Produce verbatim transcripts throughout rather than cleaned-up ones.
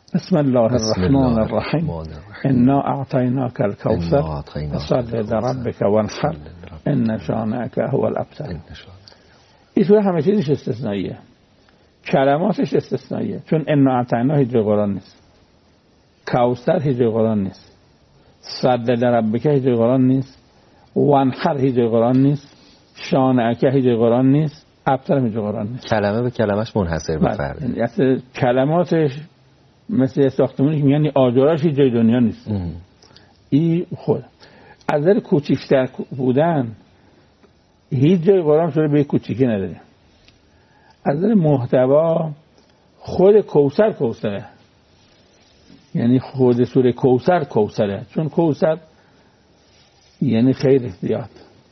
بسم الله الرحمن الرحیم انا اعطیناک الکوثر فصل لربک وانحر ان شانئک هو الابتر. این سوره همه چیزش استثنائیه، کلماتش استثنائیه، چون انا اعطینا هیچ جای قرآن نیست، کوثر هیچ جای قرآن نیست، فصل لربک هیچ جای قرآن نیست، وانحر هیچ جای قرآن نیست، شانئک هیچ جای قرآن نیست، ابتر هیچ جای قرآن نیست. کلمه به کلمش منحصر به فرده. یعنی کلماتش مثل ساختمونی که میگن آجراش هیچ جای دنیا نیست. این خود از نظر کوچیک‌تر بودن هیچ جای قرآن سوره به کوچیکی نداره. از نظر محتوا خود کوثر کوثره، یعنی خود سوره کوثر کوثره، چون کوثر یعنی خیر زیاد.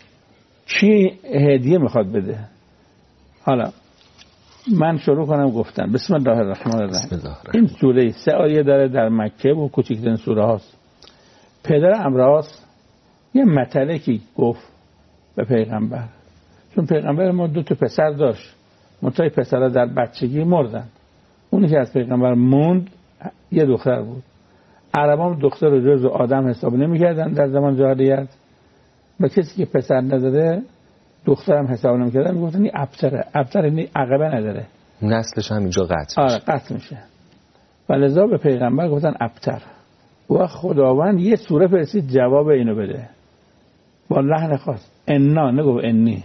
چی هدیه میخواد بده؟ حالا من شروع کنم گفتن بسم الله الرحمن الرحیم. این سوره سه آیه داره، در مکه و کوچکترین سوره هاست. پدر امراس یه مطلعی که گفت به پیغمبر، چون پیغمبر ما دو تا پسر داشت، منتهای پسرها در بچگی مردن، اونی که از پیغمبر موند یه دختر بود. عربان دختر رو جزو آدم حساب نمی کردن در زمان جاهلیت، و کسی که پسر نداره دخترم حساب نمی کردن، میگفتن این ابتره، ابتر این عقبه نداره، نسلش هم اینجا قطع میشه. آره قطع میشه. و لذا به پیغمبر گفتن ابتر. و خداوند یه سوره فرستید جواب اینو بده با لحن خاص. انا نگو انی،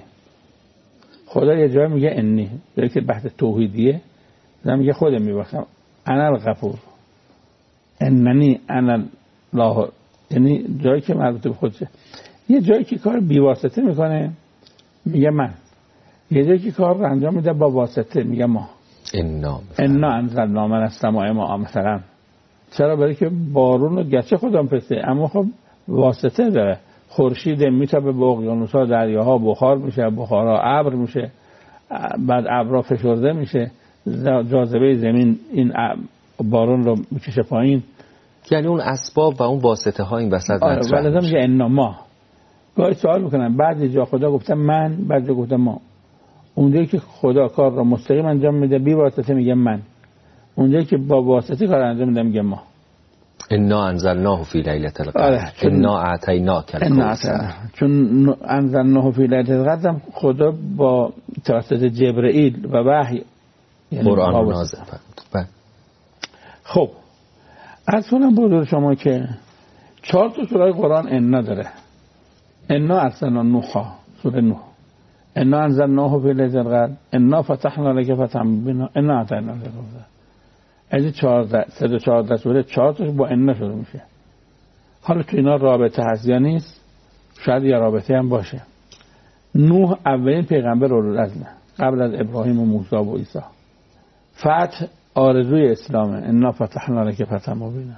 خدا یه جای میگه انی، جایی که بحث توحیدیه میگه خودم میبخشم، انا الغفور، اننی انا الله، یعنی جایی که مربوط به خودشه. یه جایی که کار بیواسطه میکنه میگه من، یه جایی که کار رو انجام میده با واسطه میگه ما. انا انا انزلنا من السماء ماء مثلا. چرا؟ برای که بارون رو گرچه خودم پسته، اما خب واسطه داره. خورشید میتابه به اقیانوس‌ها، دریاها بخار میشه، بخارها ابر میشه، بعد ابرها فشرده میشه، جاذبه زمین این بارون رو میکشه پایین. یعنی اون اسباب و اون واسطه ها این وسط مطرح میشه. ولی میگه انا ما. گاهی سوال میکنن بعضی جا خدا گفته من، بعضی جا گفته ما. اونجایی که خدا کار رو مستقیم انجام میده بی واسطه میگه من، اونجایی که با واسطه کار انجام میده میگه ما. انا انزلناه فی لیلة القدر انا اعطیناک الکوثر. چون انزلناه فی لیلة القدر خدا با توسط جبرئیل و وحی قرآن نازل فرمود. خب از کنم بزرگ شما که چهار تا سوره قرآن انا داره. انا ارسلنا نوحا، سوره نوح، انا انزلناه فی لیلة القدر، انا فتحنا لک فتحا مبینا، انا اعطیناک الکوثر. از این چهارده سه چهارده سوره چهار تاش با انا شروع میشه. حالا تو اینا رابطه هست یا نیست؟ شاید یه رابطه هم باشه. نوح اولین پیغمبر اولوالعزمه قبل از ابراهیم و موسی و عیسی. فتح آرزوی اسلامه، انا فتحنا لک فتحا مبینا.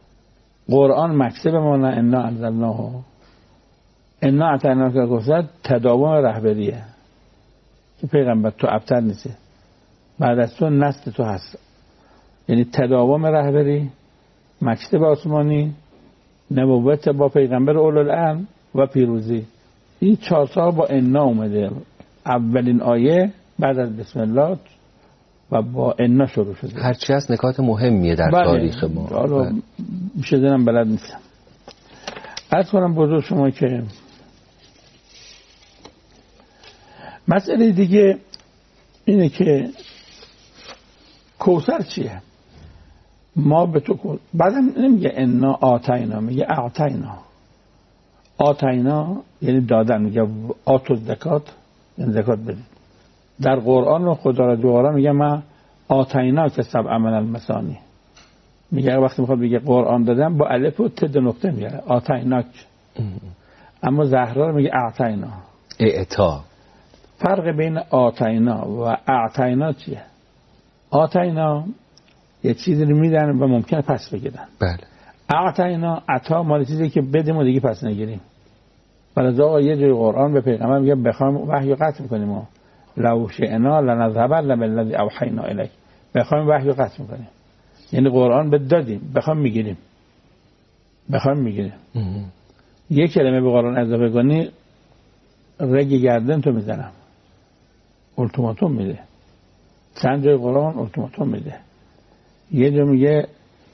قرآن مکتب ما نه، انا انزلناه، انا اعطیناک الکوثر تداوم رهبریه که پیغمبر تو ابتر نیستی، بعد از تو نسل تو هست، یعنی تداوم رهبری، مکتب آسمانی، نبوت با پیغمبر اولوالامر و پیروزی. این چهار تا با انا اومده. اولین آیه بعد از بسم الله و با انا شروع شده. هرچی هست نکات مهمیه در بله. تاریخ ما. حالا میشه دارم بلد نیستم. عرض کنم بزرگ شما که مسئله دیگه اینه که کوثر چیه؟ ما به تو بعدم نمیگه انا آتینا، میگه اعطینا. آتینا یعنی دادن، میگه آتو زکات، یعنی زکات بدید. در قرآن خدا را جوارا میگه ما آتینا که سبع من المثانی، میگه وقتی میخواد بگه قرآن دادن با الف و ت دو نقطه میاره آتیناک. اما زهرا میگه اعطینا. اعطا. فرق بین آتینا و اعطینا چیه؟ آتینا یه چیزی رو میدن و ممکنه پس بگیرن. بله. اعطینا عطا مال چیزی که بدیم و دیگه پس نگیریم. ولی آقا یه جای قرآن به پیغمبر میگه بخوایم وحی قطع میکنیم، ما لو شئنا لنذهبن بالذی اوحینا الیک، بخوایم وحی قطع میکنیم، یعنی قرآن بد دادیم بخوایم میگیریم، بخوایم میگیریم. یه کلمه به قرآن اضافه کنی رگ گردن تو میزنم، التیماتوم میده. چند جای قرآن التیماتوم میده. یه جا میگه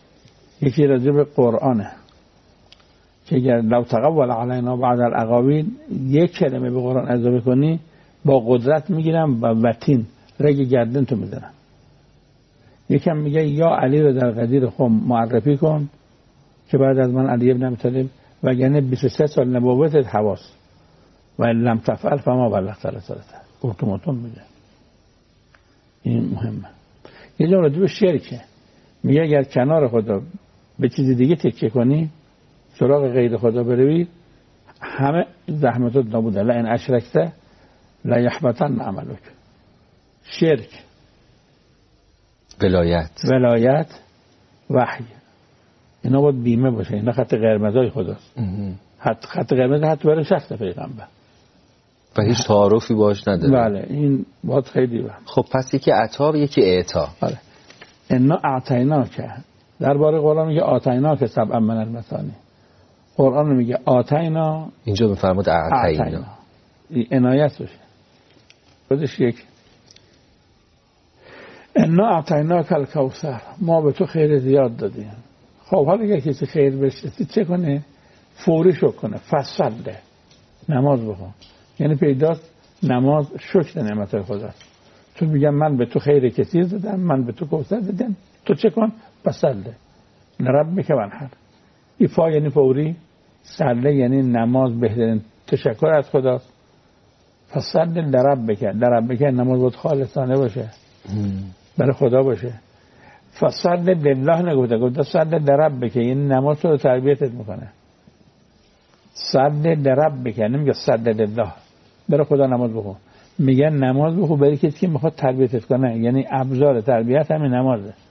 یکی راجع به قرآنه که اگر لو تقول علینا بعض الاقاویل یک کلمه به قرآن اضافه کنی با قدرت میگیرم و وتین رگ گردن تو میزنم. یکم میگه یا علی رو در قدیر خم معرفی کن که بعد از من علی ابن ابی طالب وگرنه بیست و سه سال نبوتت حواس و لم تفعل فما بلغت رسالته. ارتماتون میگه این مهمه. یه جا راجع به شرکه میگه اگر کنار خدا به چیز دیگه تکیه کنی سراغ غیر خدا بروی همه زحمتات نابوده. لئن اشرکت لا یحبطن عملک. شرک، ولایت ولایت، وحی، اینا باید بیمه باشه. اینا خط قرمزای خداست. خط خط قرمز حتی برای شخص پیغمبر و هیچ تعارفی باش نداره. بله این باید خیلی بهم. خب پس یکی عطا یکی اعطا. بله. انا اعطیناک درباره قرآن میگه آتیناک سبعا من المثانی. قرآن میگه آتینا، اینجا میفرماد اعطینا. این عنایت باشه. خودش یک انا اعطیناک الکوثر، ما به تو خیر زیاد دادیم. خب حالا اگه کسی خیر بشه چه کنه؟ فوری شکر کنه. فصله نماز بخون. یعنی پیداست نماز شکر نعمت خداست. تو میگم من به تو خیر کثیر دادم، من به تو کوثر دادم، تو چه کن؟ فصله لربک وانحر. این فا یعنی فوری، صله یعنی نماز بهترین تشکر از خداست. فصله لربک، لربک نماز باید خالصانه باشه، برای خدا باشه. فصله لله نگفته، گفته صله لربک، یعنی نماز رو تربیتت میکنه. صله لربک نمیگه صله لله، برای خدا نماز بخون. میگن نماز بخون برای کسی که میخواد تربیتت کنه، یعنی ابزار تربیت همین نمازه.